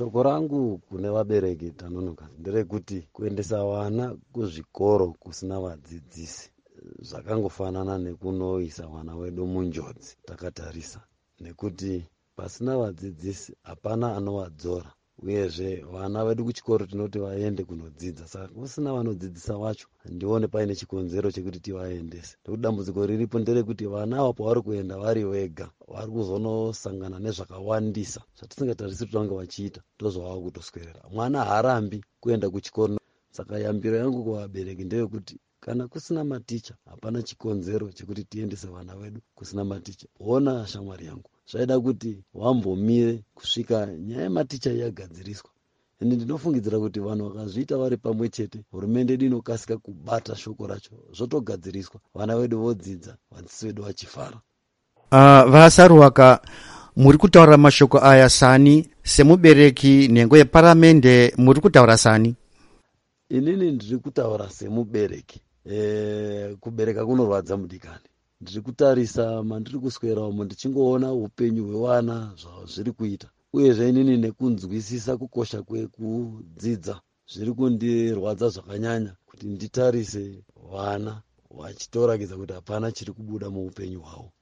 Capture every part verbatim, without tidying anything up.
Shoko rangu kune vabereki Tanonoka nderekuti kuendesa vana kuzvikoro kusina vadzidzisi zvakangofanana nekunoisa vana wedu munjodzi takatarisa, nekuti pasina vadzidzisi hapana anovadzora, uyezve vana vedu kuchikoro tinoti vaende kunodzidza, saka kusina vanodzidzisa vacho handione paine chikonzero chekuti tivaendese. Nekuti dambudziko riripo nderekuti vana ava pavari kuenda vari vega vari kuzonosangana nezvakawandisa zvatisingatarisi kuti vange vachiita, ndozvavava kutoswerera. Mwana haarambi kuenda kuchikoro. Saka yambiro yangu kuvabereki ndeyekuti kana kusina maticha hapana chikonzero chekuti tiendese vana vedu kusina maticha. Ona shamwari yangu, zvaida kuti vambomire kusvika nyaya yematicha yagadziriswa. Ende ndinofungidzira kuti vanhu vakazviita vari pamwe chete, hurumende yedu inokasika kubata shoko racho zvotogadziriswa, vana vedu vodzidza, vadzidzisi vedu vachifara. Uh, vasaruwaka, muri kutaura mashoko aya sani semubereki nhengo yeparamende, muri kutaura sani? Inini ndiri kutaura semubereki. E, kubereka kunorwadza mudikani. Ndiri kutarisa mandiri kuswera umo ndichingoona upenyu hwevana zvavo zviri kuita, uyezve inini nekunzwisisa kukosha kwekudzidza zviri kundirwadza zvakanyanya kuti nditarise vana vachitorakidza kuti hapana chiri kubuda muupenyu hwavo.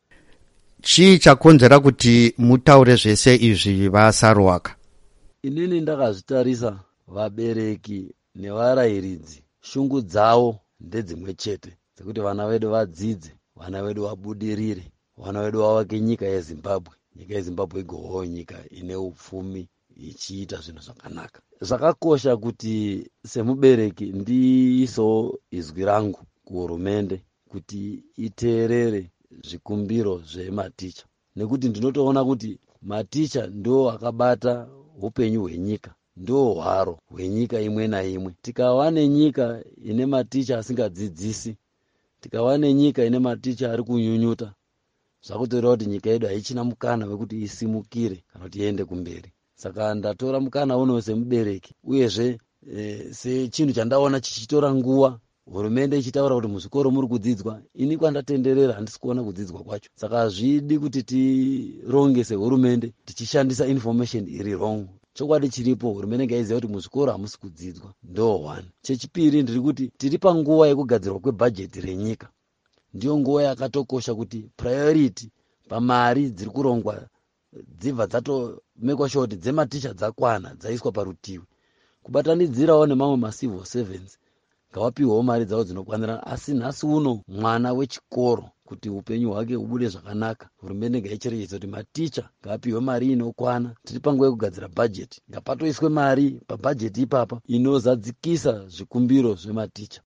Chii chakonzera kuti mutaure zvese izvi vasaruwaka? Inini ndakazvitarisa vabereki nevarayiridzi, shungu dzavo ndedzimwe chete, dzekuti vana vedu vadzidze, vana vedu vabudirire, vana vedu vavake nyika yeZimbabwe, nyika yeZimbabwe igovawo nyika ine upfumi ichiita zvinhu zvakanaka. Zvakakosha kuti semubereki ndiisewo izwi rangu kuhurumende kuti iteerere zvikumbiro zvematicha, nekuti ndinotoona kuti maticha ndo akabata upenyu hwenyika, ndo hwaro hwenyika imwe naimwe. Tikava nenyika ine maticha asingadzidzisi, tikava nenyika ine maticha ari kunyunyuta, zvakutoreva kuti nyika yedu haichina mukana wekuti isimukire kana kuti iende kumberi. Saka ndatora mukana uno semubereki, uyezve e, sechinhu chandaona chichitora nguva, hurumende ichitaura kuti muzvikoro muri kudzidzwa, ini kwandatenderera handisi kuona kudzidzwa kwacho. Saka hazvidi kuti tironge sehurumende tichishandisa information iri wrong. Chokwadi chiripo, hurumende ngaiziva kuti muzvikoro hamusi kudzidzwa, ndo one. Chechipiri ndiri kuti tiri panguva yekugadzirwa kwebhajeti renyika. Ndiyo nguva yakatokosha kuti priority pamari dziri kurongwa dzibva dzatomekwa sure kuti dzematicha dzakwana, dzaiswa parutivi. Kubatanidzirawo nemamwe macivil servants ngavapiwewo mari dzavo dzinokwanirana, asi nhasi uno mwana wechikoro kuti upenyu hwake hubude zvakanaka, hurumende ngaicherechedza kuti maticha ngaapiwe mari inokwana. Tiri panguva yekugadzira bhajeti, ngapatoiswe mari pabhajeti ipapa inozadzikisa zvikumbiro zvematicha.